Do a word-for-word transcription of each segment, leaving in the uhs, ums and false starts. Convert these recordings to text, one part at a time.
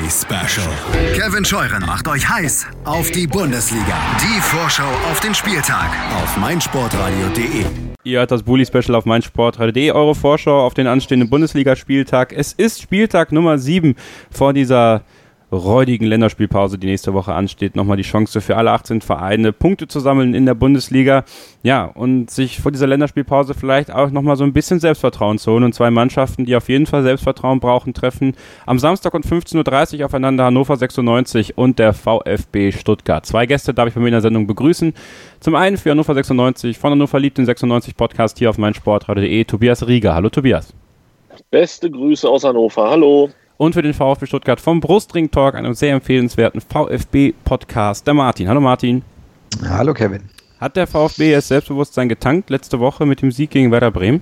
Special. Kevin Scheuren macht euch heiß auf die Bundesliga. Die Vorschau auf den Spieltag auf meinsportradio punkt de. Ihr hört das Bully-Special auf meinsportradio punkt de, eure Vorschau auf den anstehenden Bundesligaspieltag. Es ist Spieltag Nummer sieben vor dieser räudigen Länderspielpause, die nächste Woche ansteht. Nochmal die Chance für alle achtzehn Vereine, Punkte zu sammeln in der Bundesliga. Ja, und sich vor dieser Länderspielpause vielleicht auch nochmal so ein bisschen Selbstvertrauen zu holen. Und zwei Mannschaften, die auf jeden Fall Selbstvertrauen brauchen, treffen am Samstag um fünfzehn Uhr dreißig aufeinander Hannover sechsundneunzig und der VfB Stuttgart. Zwei Gäste darf ich bei mir in der Sendung begrüßen. Zum einen für Hannover sechsundneunzig, von Hannover liebt den sechsundneunzig Podcast hier auf meinsportradio punkt de, Tobias Rieger. Hallo Tobias. Beste Grüße aus Hannover. Hallo. Und für den VfB Stuttgart vom Brustring Talk, einem sehr empfehlenswerten VfB-Podcast, der Martin. Hallo Martin. Hallo Kevin. Hat der VfB das Selbstbewusstsein getankt letzte Woche mit dem Sieg gegen Werder Bremen?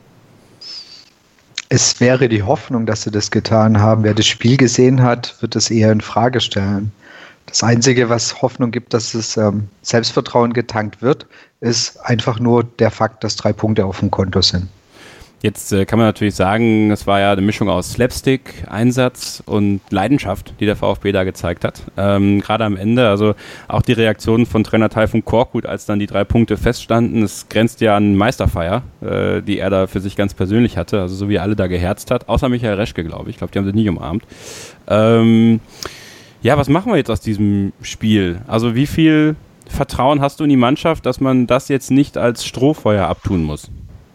Es wäre die Hoffnung, dass sie das getan haben. Wer das Spiel gesehen hat, wird es eher in Frage stellen. Das Einzige, was Hoffnung gibt, dass es ähm, Selbstvertrauen getankt wird, ist einfach nur der Fakt, dass drei Punkte auf dem Konto sind. Jetzt äh, kann man natürlich sagen, es war ja eine Mischung aus Slapstick, Einsatz und Leidenschaft, die der VfB da gezeigt hat. Ähm, gerade am Ende, also auch die Reaktion von Trainer Tayfun Korkut, als dann die drei Punkte feststanden, es grenzt ja an Meisterfeier, äh, die er da für sich ganz persönlich hatte, also so wie er alle da geherzt hat, außer Michael Reschke, glaube ich. Ich glaube, die haben sich nicht umarmt. Ähm, ja, was machen wir jetzt aus diesem Spiel? Also wie viel Vertrauen hast du in die Mannschaft, dass man das jetzt nicht als Strohfeuer abtun muss?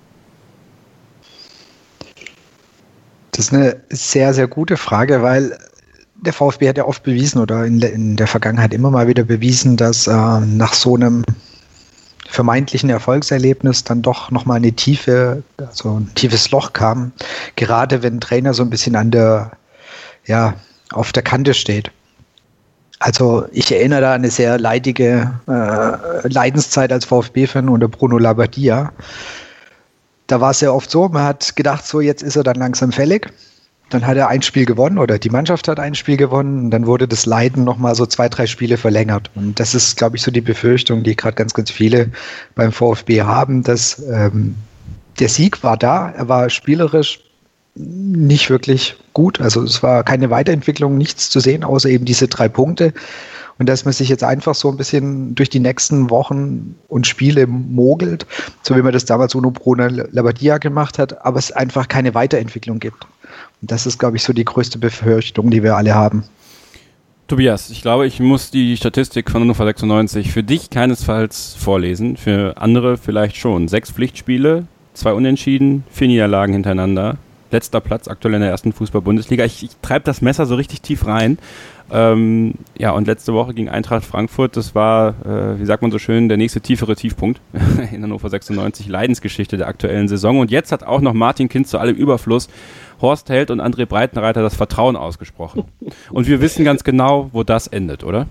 Das ist eine sehr, sehr gute Frage, weil der VfB hat ja oft bewiesen oder in, in der Vergangenheit immer mal wieder bewiesen, dass äh, nach so einem vermeintlichen Erfolgserlebnis dann doch nochmal eine Tiefe, also ein tiefes Loch kam, gerade wenn ein Trainer so ein bisschen an der, ja, auf der Kante steht. Also ich erinnere da an eine sehr leidige äh, Leidenszeit als VfB-Fan unter Bruno Labbadia. Da war es sehr oft so, man hat gedacht, so jetzt ist er dann langsam fällig. Dann hat er ein Spiel gewonnen oder die Mannschaft hat ein Spiel gewonnen und dann wurde das Leiden nochmal so zwei, drei Spiele verlängert. Und das ist, glaube ich, so die Befürchtung, die gerade ganz, ganz viele beim VfB haben, dass ähm, der Sieg war da, er war spielerisch nicht wirklich gut. Also es war keine Weiterentwicklung, nichts zu sehen, außer eben diese drei Punkte. Und dass man sich jetzt einfach so ein bisschen durch die nächsten Wochen und Spiele mogelt, so wie man das damals unter Bruno Labbadia gemacht hat, aber es einfach keine Weiterentwicklung gibt. Und das ist, glaube ich, so die größte Befürchtung, die wir alle haben. Tobias, ich glaube, ich muss die Statistik von Hannover sechsundneunzig für dich keinesfalls vorlesen, für andere vielleicht schon. Sechs Pflichtspiele, zwei Unentschieden, vier Niederlagen hintereinander. Letzter Platz aktuell in der ersten Fußball-Bundesliga. Ich, ich treibe das Messer so richtig tief rein. Ähm, ja, und letzte Woche gegen Eintracht Frankfurt, das war, äh, wie sagt man so schön, der nächste tiefere Tiefpunkt in Hannover sechsundneunzig, Leidensgeschichte der aktuellen Saison. Und jetzt hat auch noch Martin Kind zu allem Überfluss Horst Held und André Breitenreiter das Vertrauen ausgesprochen. Und wir wissen ganz genau, wo das endet, oder?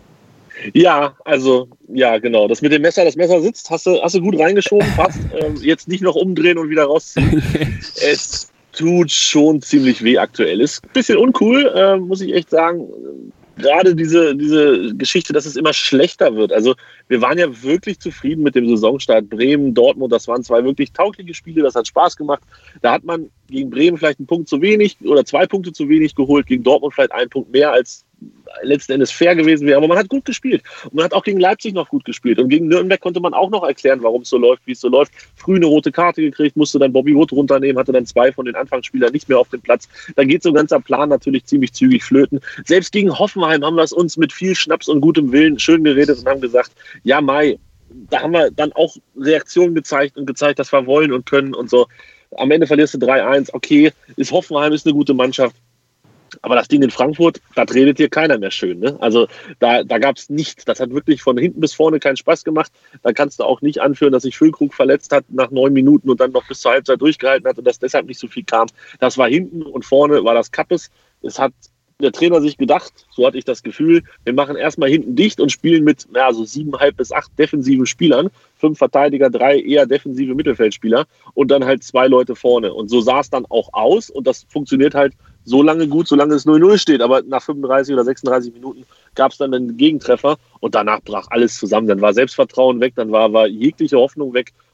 Ja, also, ja, genau. Das mit dem Messer, das Messer sitzt, hast du, hast du gut reingeschoben, fast. Ähm, jetzt nicht noch umdrehen und wieder rausziehen. Es tut schon ziemlich weh aktuell. Ist ein bisschen uncool, äh, muss ich echt sagen. Gerade diese, diese Geschichte, dass es immer schlechter wird. Also wir waren ja wirklich zufrieden mit dem Saisonstart. Bremen, Dortmund, das waren zwei wirklich taugliche Spiele, das hat Spaß gemacht. Da hat man gegen Bremen vielleicht einen Punkt zu wenig oder zwei Punkte zu wenig geholt, gegen Dortmund vielleicht einen Punkt mehr, als letzten Endes fair gewesen wäre. Aber man hat gut gespielt. Und man hat auch gegen Leipzig noch gut gespielt. Und gegen Nürnberg konnte man auch noch erklären, warum es so läuft, wie es so läuft. Früh eine rote Karte gekriegt, musste dann Bobby Wood runternehmen, hatte dann zwei von den Anfangsspielern nicht mehr auf dem Platz. Da geht so ein ganzer Plan natürlich ziemlich zügig flöten. Selbst gegen Hoffenheim haben wir es uns mit viel Schnaps und gutem Willen schön geredet und haben gesagt, ja Mai, da haben wir dann auch Reaktionen gezeigt und gezeigt, dass wir wollen und können und so. Am Ende verlierst du drei eins. Okay, ist Hoffenheim, ist eine gute Mannschaft. Aber das Ding in Frankfurt, da redet hier keiner mehr schön. Ne? Also da, da gab es nichts. Das hat wirklich von hinten bis vorne keinen Spaß gemacht. Da kannst du auch nicht anführen, dass sich Füllkrug verletzt hat nach neun Minuten und dann noch bis zur Halbzeit durchgehalten hat und dass deshalb nicht so viel kam. Das war hinten und vorne war das Kappes. Es hat der Trainer sich gedacht, so hatte ich das Gefühl, wir machen erstmal hinten dicht und spielen mit ja, so siebeneinhalb bis acht defensiven Spielern, fünf Verteidiger, drei eher defensive Mittelfeldspieler und dann halt zwei Leute vorne. Und so sah es dann auch aus und das funktioniert halt so lange gut, solange es null null steht. Aber nach fünfunddreißig oder sechsunddreißig Minuten gab es dann einen Gegentreffer und danach brach alles zusammen. Dann war Selbstvertrauen weg, dann war, war jegliche Hoffnung weg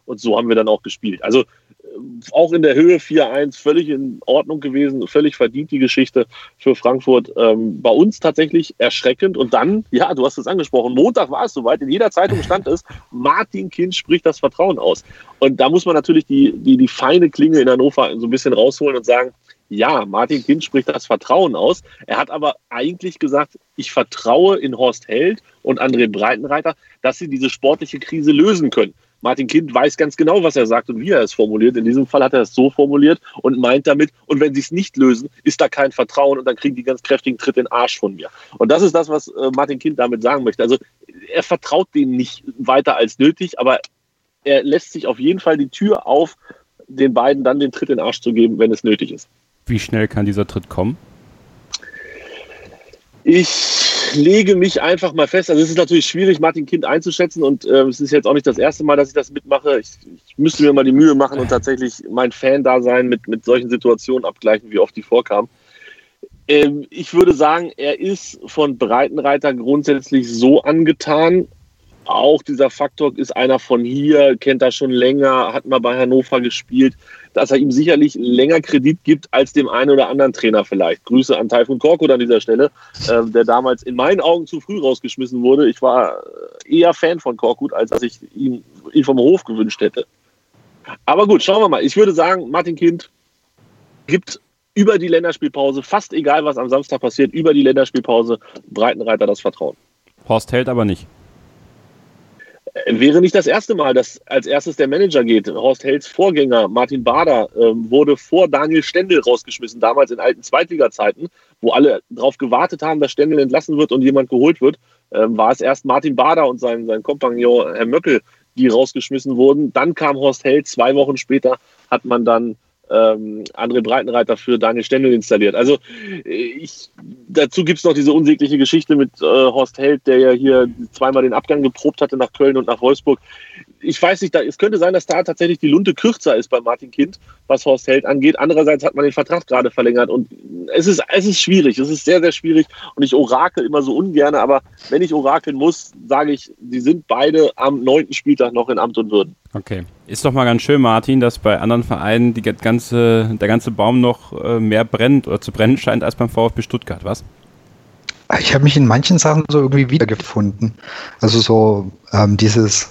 und so haben wir dann auch gespielt. Also auch in der Höhe vier eins völlig in Ordnung gewesen, völlig verdient die Geschichte für Frankfurt. Ähm, bei uns tatsächlich erschreckend. Und dann, ja, du hast es angesprochen, Montag war es soweit, in jeder Zeitung stand es, Martin Kind spricht das Vertrauen aus. Und da muss man natürlich die, die, die feine Klinge in Hannover so ein bisschen rausholen und sagen, ja, Martin Kind spricht das Vertrauen aus. Er hat aber eigentlich gesagt, ich vertraue in Horst Held und André Breitenreiter, dass sie diese sportliche Krise lösen können. Martin Kind weiß ganz genau, was er sagt und wie er es formuliert. In diesem Fall hat er es so formuliert und meint damit, und wenn sie es nicht lösen, ist da kein Vertrauen und dann kriegen die ganz kräftigen Tritt in den Arsch von mir. Und das ist das, was äh, Martin Kind damit sagen möchte. Also er vertraut denen nicht weiter als nötig, aber er lässt sich auf jeden Fall die Tür auf, den beiden dann den Tritt in den Arsch zu geben, wenn es nötig ist. Wie schnell kann dieser Tritt kommen? Ich lege mich einfach mal fest, also es ist natürlich schwierig, Martin Kind einzuschätzen und äh, es ist jetzt auch nicht das erste Mal, dass ich das mitmache. Ich, ich müsste mir mal die Mühe machen und tatsächlich mein Fan-Dasein mit, mit solchen Situationen abgleichen, wie oft die vorkamen. Ähm, ich würde sagen, er ist von Breitenreiter grundsätzlich so angetan. Auch dieser Faktor ist einer von hier, kennt er schon länger, hat mal bei Hannover gespielt, dass er ihm sicherlich länger Kredit gibt als dem einen oder anderen Trainer vielleicht. Grüße an Tayfun Korkut an dieser Stelle, äh, der damals in meinen Augen zu früh rausgeschmissen wurde. Ich war eher Fan von Korkut, als dass ich ihn, ihn vom Hof gewünscht hätte. Aber gut, schauen wir mal. Ich würde sagen, Martin Kind gibt über die Länderspielpause, fast egal was am Samstag passiert, über die Länderspielpause Breitenreiter das Vertrauen. Horst Held aber nicht. Wäre nicht das erste Mal, dass als erstes der Manager geht. Horst Helds Vorgänger Martin Bader ähm, wurde vor Daniel Stendel rausgeschmissen, damals in alten Zweitliga-Zeiten, wo alle darauf gewartet haben, dass Stendel entlassen wird und jemand geholt wird. Ähm, war es erst Martin Bader und sein, sein Kompagnon Herr Möckel, die rausgeschmissen wurden. Dann kam Horst Held, zwei Wochen später hat man dann ähm, André Breitenreiter für Daniel Stendel installiert. Also ich, dazu gibt es noch diese unsägliche Geschichte mit äh, Horst Held, der ja hier zweimal den Abgang geprobt hatte nach Köln und nach Wolfsburg. Ich weiß nicht, da, es könnte sein, dass da tatsächlich die Lunte kürzer ist bei Martin Kind, was Horst Held angeht. Andererseits hat man den Vertrag gerade verlängert und es ist, es ist schwierig, es ist sehr, sehr schwierig und ich orakel immer so ungern, aber wenn ich orakeln muss, sage ich, die sind beide am neunten Spieltag noch in Amt und Würden. Okay. Ist doch mal ganz schön, Martin, dass bei anderen Vereinen die ganze, der ganze Baum noch äh, mehr brennt oder zu brennen scheint als beim VfB Stuttgart, was? Ich habe mich in manchen Sachen so irgendwie wiedergefunden. Also so ähm, dieses,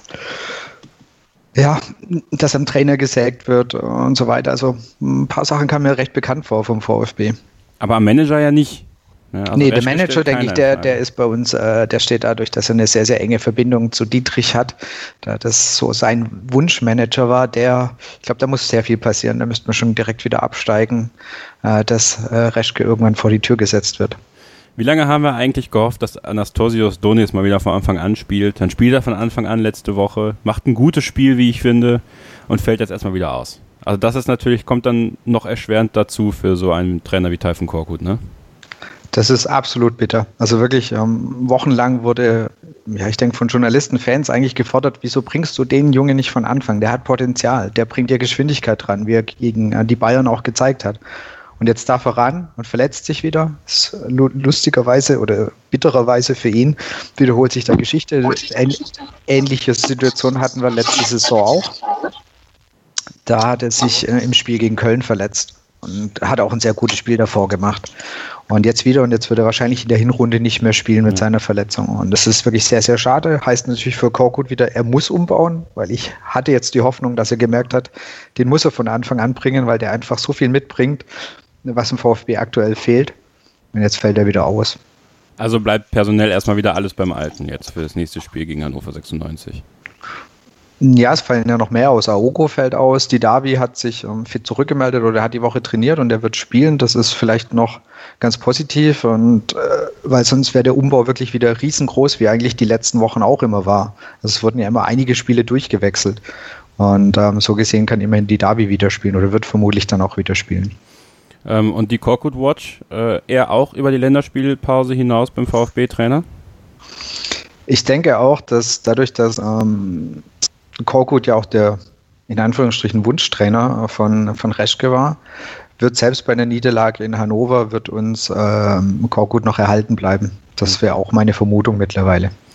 ja, dass am Trainer gesägt wird und so weiter. Also ein paar Sachen kamen mir recht bekannt vor vom VfB. Aber am Manager ja nicht. Ja, also nee, der Manager, denke ich, der, der ist bei uns, äh, der steht dadurch, dass er eine sehr, sehr enge Verbindung zu Dietrich hat, da das so sein Wunschmanager war, der, ich glaube, da muss sehr viel passieren, da müsste man schon direkt wieder absteigen, äh, dass äh, Reschke irgendwann vor die Tür gesetzt wird. Wie lange haben wir eigentlich gehofft, dass Anastasios Donis mal wieder von Anfang an spielt? Dann spielt er von Anfang an letzte Woche, macht ein gutes Spiel, wie ich finde, und fällt jetzt erstmal wieder aus. Also das ist natürlich, kommt dann noch erschwerend dazu für so einen Trainer wie Tayfun Korkut, ne? Das ist absolut bitter. Also wirklich, ähm, wochenlang wurde, ja, ich denke von Journalisten, Fans eigentlich gefordert, wieso bringst du den Jungen nicht von Anfang? Der hat Potenzial, der bringt ja Geschwindigkeit dran, wie er gegen äh, die Bayern auch gezeigt hat. Und jetzt darf er ran und verletzt sich wieder. Das ist lustigerweise oder bittererweise für ihn wiederholt sich der Geschichte. Ähn, ähnliche Situation hatten wir letzte Saison auch. Da hat er sich äh, im Spiel gegen Köln verletzt und hat auch ein sehr gutes Spiel davor gemacht. Und jetzt wieder, und jetzt wird er wahrscheinlich in der Hinrunde nicht mehr spielen mit seiner Verletzung. Und das ist wirklich sehr, sehr schade. Heißt natürlich für Korkut wieder, er muss umbauen, weil ich hatte jetzt die Hoffnung, dass er gemerkt hat, den muss er von Anfang an bringen, weil der einfach so viel mitbringt, was im VfB aktuell fehlt. Und jetzt fällt er wieder aus. Also bleibt personell erstmal wieder alles beim Alten jetzt für das nächste Spiel gegen Hannover sechsundneunzig. Ja, es fallen ja noch mehr aus. Aogo fällt aus, Didavi hat sich ähm, fit zurückgemeldet oder hat die Woche trainiert und er wird spielen. Das ist vielleicht noch ganz positiv und äh, weil sonst wäre der Umbau wirklich wieder riesengroß, wie eigentlich die letzten Wochen auch immer war. Also es wurden ja immer einige Spiele durchgewechselt und ähm, so gesehen kann immerhin Didavi wieder spielen oder wird vermutlich dann auch wieder spielen. Ähm, und die Korkut Watch, äh, er auch über die Länderspielpause hinaus beim VfB-Trainer? Ich denke auch, dass dadurch, dass ähm, Korkut ja auch der, in Anführungsstrichen, Wunschtrainer von, von Reschke war, wird selbst bei einer Niederlage in Hannover, wird uns ähm, Korkut noch erhalten bleiben. Das wäre auch meine Vermutung mittlerweile.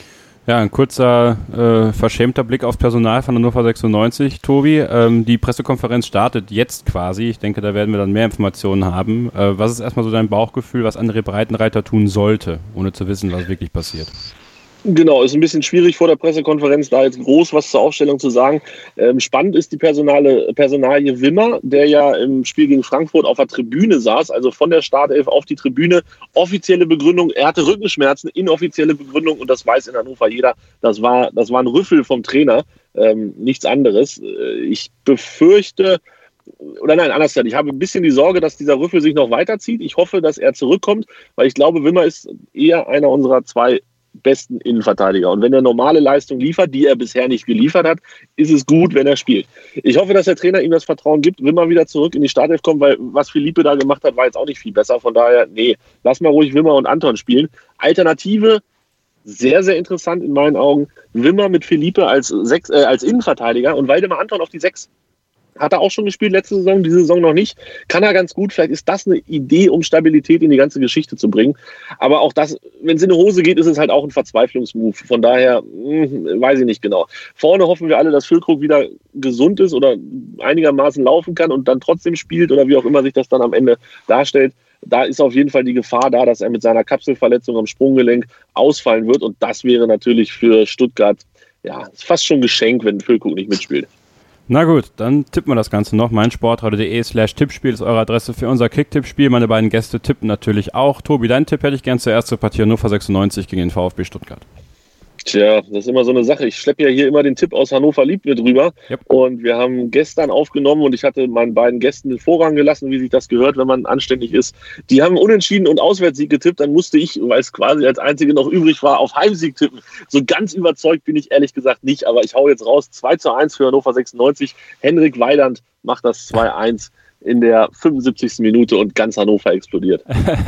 Ja, ein kurzer, äh, verschämter Blick aufs Personal von Hannover sechsundneunzig, Tobi. Ähm, die Pressekonferenz startet jetzt quasi. Ich denke, da werden wir dann mehr Informationen haben. Äh, was ist erstmal so dein Bauchgefühl, was André Breitenreiter tun sollte, ohne zu wissen, was wirklich passiert? Genau, ist ein bisschen schwierig vor der Pressekonferenz da jetzt groß was zur Aufstellung zu sagen. Ähm, spannend ist die Personale, Personalie Wimmer, der ja im Spiel gegen Frankfurt auf der Tribüne saß, also von der Startelf auf die Tribüne. Offizielle Begründung, er hatte Rückenschmerzen, inoffizielle Begründung, und das weiß in Hannover jeder, das war, das war ein Rüffel vom Trainer, ähm, nichts anderes. Ich befürchte, oder nein, anders gesagt, ich habe ein bisschen die Sorge, dass dieser Rüffel sich noch weiterzieht. Ich hoffe, dass er zurückkommt, weil ich glaube, Wimmer ist eher einer unserer zwei besten Innenverteidiger. Und wenn er normale Leistung liefert, die er bisher nicht geliefert hat, ist es gut, wenn er spielt. Ich hoffe, dass der Trainer ihm das Vertrauen gibt, Wimmer wieder zurück in die Startelf kommt, weil was Philippe da gemacht hat, war jetzt auch nicht viel besser. Von daher, nee, lass mal ruhig Wimmer und Anton spielen. Alternative, sehr, sehr interessant in meinen Augen, Wimmer mit Philippe als, Sechs, äh, als Innenverteidiger und Waldemar Anton auf die Sechs. Hat er auch schon gespielt letzte Saison, diese Saison noch nicht. Kann er ganz gut. Vielleicht ist das eine Idee, um Stabilität in die ganze Geschichte zu bringen. Aber auch das, wenn es in die Hose geht, ist es halt auch ein Verzweiflungsmove. Von daher, mh, weiß ich nicht genau. Vorne hoffen wir alle, dass Füllkrug wieder gesund ist oder einigermaßen laufen kann und dann trotzdem spielt oder wie auch immer sich das dann am Ende darstellt. Da ist auf jeden Fall die Gefahr da, dass er mit seiner Kapselverletzung am Sprunggelenk ausfallen wird. Und das wäre natürlich für Stuttgart ja fast schon ein Geschenk, wenn Füllkrug nicht mitspielt. Na gut, dann tippen wir das Ganze noch. meinsportradio.de slash Tippspiel ist eure Adresse für unser Kick-Tippspiel. Meine beiden Gäste tippen natürlich auch. Tobi, deinen Tipp hätte ich gern zuerst zur Partie Hannover sechsundneunzig gegen den VfB Stuttgart. Tja, das ist immer so eine Sache. Ich schleppe ja hier immer den Tipp aus Hannover Liebt mit rüber. Yep. Und wir haben gestern aufgenommen und ich hatte meinen beiden Gästen den Vorrang gelassen, wie sich das gehört, wenn man anständig ist. Die haben Unentschieden und Auswärtssieg getippt. Dann musste ich, weil es quasi als Einzige noch übrig war, auf Heimsieg tippen. So ganz überzeugt bin ich ehrlich gesagt nicht. Aber ich hau jetzt raus. zwei zu eins für Hannover sechsundneunzig. Henrik Weiland macht das zwei eins in der fünfundsiebzigsten Minute und ganz Hannover explodiert.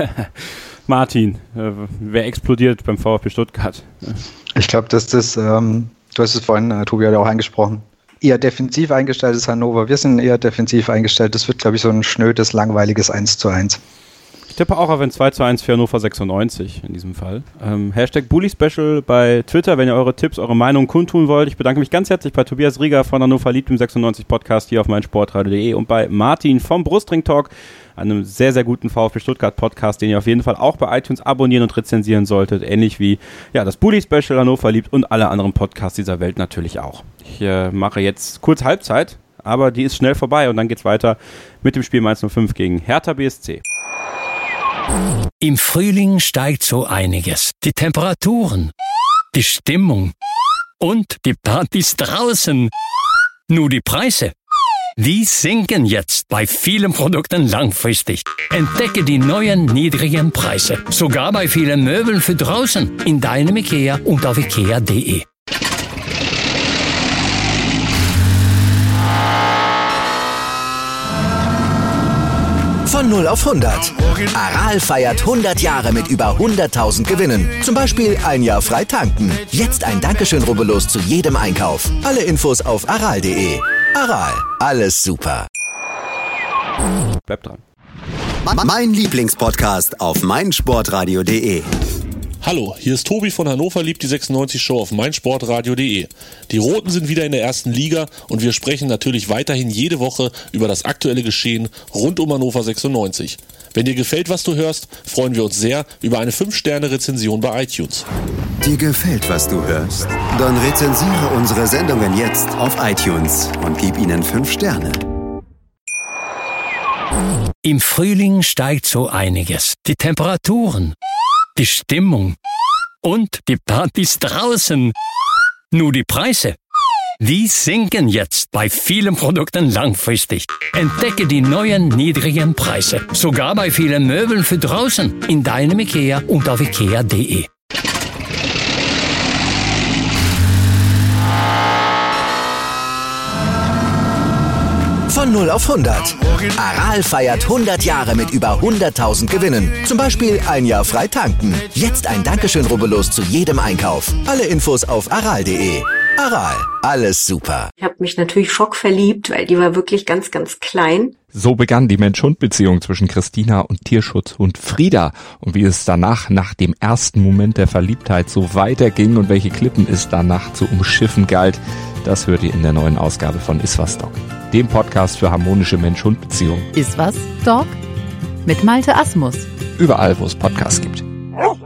Martin, äh, wer explodiert beim VfB Stuttgart? Ich glaube, dass das, ähm, du hast es vorhin, äh, Tobi hat ja auch angesprochen, eher defensiv eingestelltes Hannover. Wir sind eher defensiv eingestellt. Das wird, glaube ich, so ein schnödes, langweiliges eins zu eins. Ich tippe auch auf ein zwei zu eins für Hannover sechsundneunzig in diesem Fall. Ähm, Hashtag Bully Special bei Twitter, wenn ihr eure Tipps, eure Meinung kundtun wollt. Ich bedanke mich ganz herzlich bei Tobias Rieger von Hannover Liebt im sechsundneunzig Podcast hier auf meinsportradio.de und bei Martin vom Brustring Talk, einem sehr, sehr guten VfB Stuttgart Podcast, den ihr auf jeden Fall auch bei iTunes abonnieren und rezensieren solltet. Ähnlich wie ja, das Bully Special Hannover Liebt und alle anderen Podcasts dieser Welt natürlich auch. Ich äh, mache jetzt kurz Halbzeit, aber die ist schnell vorbei und dann geht's weiter mit dem Spiel Mainz null fünf gegen Hertha B S C. Im Frühling steigt so einiges. Die Temperaturen, die Stimmung und die Partys draußen. Nur die Preise, die sinken jetzt bei vielen Produkten langfristig. Entdecke die neuen niedrigen Preise. Sogar bei vielen Möbeln für draußen. In deinem IKEA und auf ikea punkt de. Von null auf hundert. Aral feiert hundert Jahre mit über hunderttausend Gewinnen. Zum Beispiel ein Jahr frei tanken. Jetzt ein Dankeschön, rubbellos zu jedem Einkauf. Alle Infos auf aral punkt de. Aral, alles super. Bleibt dran. Mein Lieblingspodcast auf meinsportradio punkt de. Hallo, hier ist Tobi von Hannover Liebt die sechsundneunzig Show auf meinsportradio punkt de. Die Roten sind wieder in der ersten Liga und wir sprechen natürlich weiterhin jede Woche über das aktuelle Geschehen rund um Hannover sechsundneunzig. Wenn dir gefällt, was du hörst, freuen wir uns sehr über eine fünf Sterne Rezension bei iTunes. Dir gefällt, was du hörst? Dann rezensiere unsere Sendungen jetzt auf iTunes und gib ihnen fünf Sterne. Im Frühling steigt so einiges. Die Temperaturen, die Stimmung und die Partys draußen. Nur die Preise, die sinken jetzt bei vielen Produkten langfristig. Entdecke die neuen niedrigen Preise. Sogar bei vielen Möbeln für draußen. In deinem IKEA und auf ikea punkt de. Von null auf hundert. Aral feiert hundert Jahre mit über hunderttausend Gewinnen. Zum Beispiel ein Jahr frei tanken. Jetzt ein Dankeschön, rubbellos zu jedem Einkauf. Alle Infos auf aral punkt de. Aral, alles super. Ich habe mich natürlich schockverliebt, weil die war wirklich ganz, ganz klein. So begann die Mensch-Hund-Beziehung zwischen Christina und Tierschutzhund Frieda. Und wie es danach, nach dem ersten Moment der Verliebtheit, so weiterging und welche Klippen es danach zu umschiffen galt, das hört ihr in der neuen Ausgabe von Iswas Dog, dem Podcast für harmonische Mensch-Hund-Beziehungen. Iswas Dog mit Malte Asmus. Überall, wo es Podcasts gibt.